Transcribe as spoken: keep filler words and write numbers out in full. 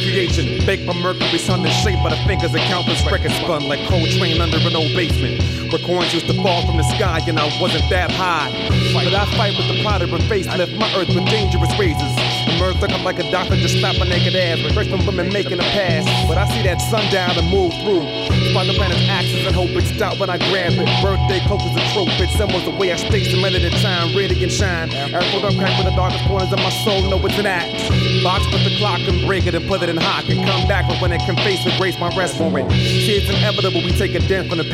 creation. Baked by Mercury, sun and shaped by the fingers of countless records spun like Coltrane under an old basement. Where coins used to fall from the sky and I wasn't that high. But I fight with the pride of a facelift, my earth with dangerous razors. Emerge looking like a doctor just slap my naked ass. Freshman women making a pass. But I see that sundown and move through. Spot the planet's axis and hope it's stout when I grab it. Birthday coaches and trophies, symbols the way I stay cemented in time, radiant shine. Airfold up crack with the darkest corners of my soul, know it's an act. Box with the clock and break it and put it in hot and come back, but when it can face with grace, my rest for it. See, it's inevitable we take a dent from the